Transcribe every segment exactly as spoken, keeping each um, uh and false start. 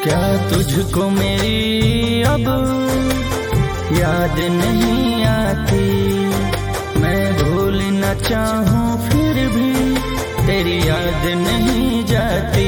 क्या तुझको मेरी अब याद नहीं आती? मैं भूलना चाहूँ फिर भी तेरी याद नहीं जाती।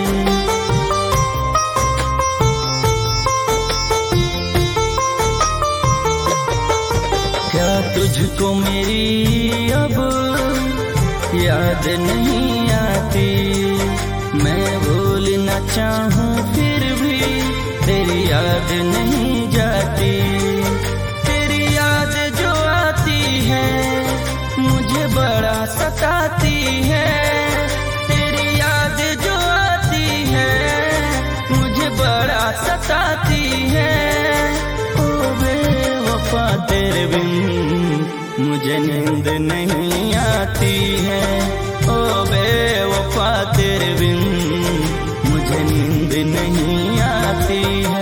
क्या तुझको मेरी अब याद नहीं आती? मैं भूलना चाहूँ फिर भी तेरी याद नहीं जाती। तेरी याद जो आती है मुझे बड़ा सताती है। तेरी याद जो आती है मुझे बड़ा सताती है। ओ बेवफा तेरे बिन मुझे नींद नहीं आती है। ओ बेवफा तेरे बिन मुझे नींद नहीं आती है।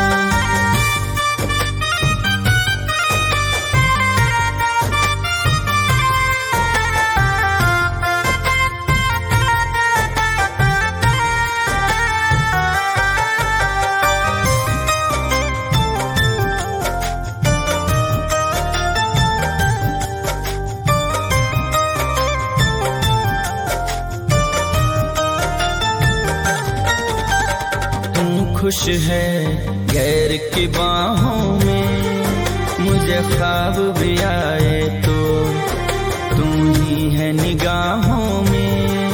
खुश है गैर की बाहों में, मुझे ख्वाब भी आए तो तुम ही है निगाहों में।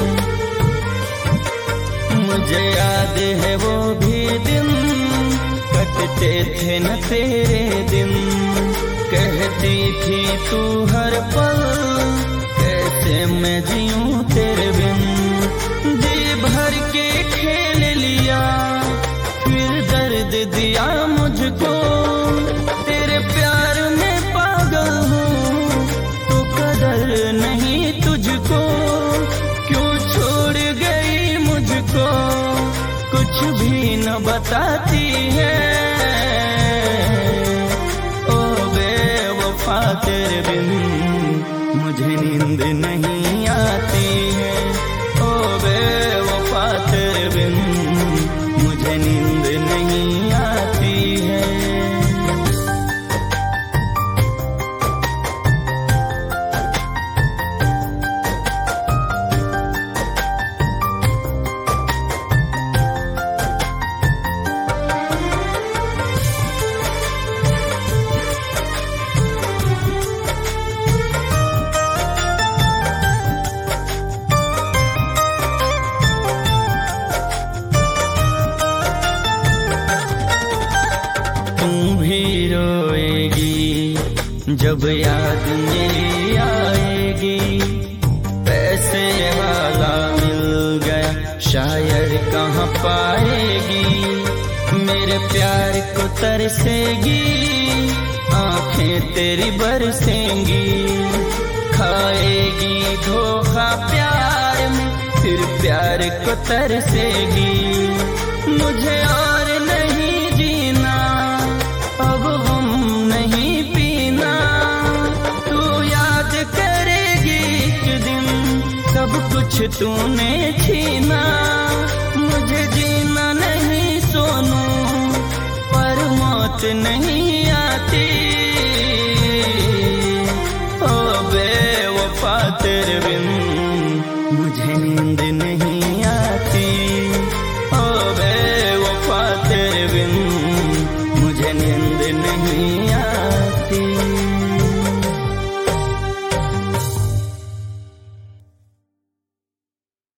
मुझे याद है वो भी दिन कटते थे न तेरे दिन। कहती थी तू हर पल कैसे मैं जीऊं तेरे बिन। जी भर के खेल लिया फिर दर्द दिया मुझको। तेरे प्यार में पागल हूँ तो कदर नहीं तुझको। क्यों छोड़ गई मुझको कुछ भी न बताती है। ओ बेवफा तेरे बिन मुझे नींद नहीं आती है। ओ बेवफा तेरे बिन मुझे नींद नहीं आती है। तुम भी रोएगी जब याद मेरी आएगी। पैसे वाला मिल गया शायर कहाँ पाएगी। मेरे प्यार को तरसेगी आंखें तेरी बरसेंगी। खाएगी धोखा प्यार में फिर प्यार को तरसेगी। मुझे और नहीं जीना अब हम नहीं पीना। तू याद करेगी एक दिन सब कुछ तूने छीना। मुझे जीना नहीं सोनू पर मौत नहीं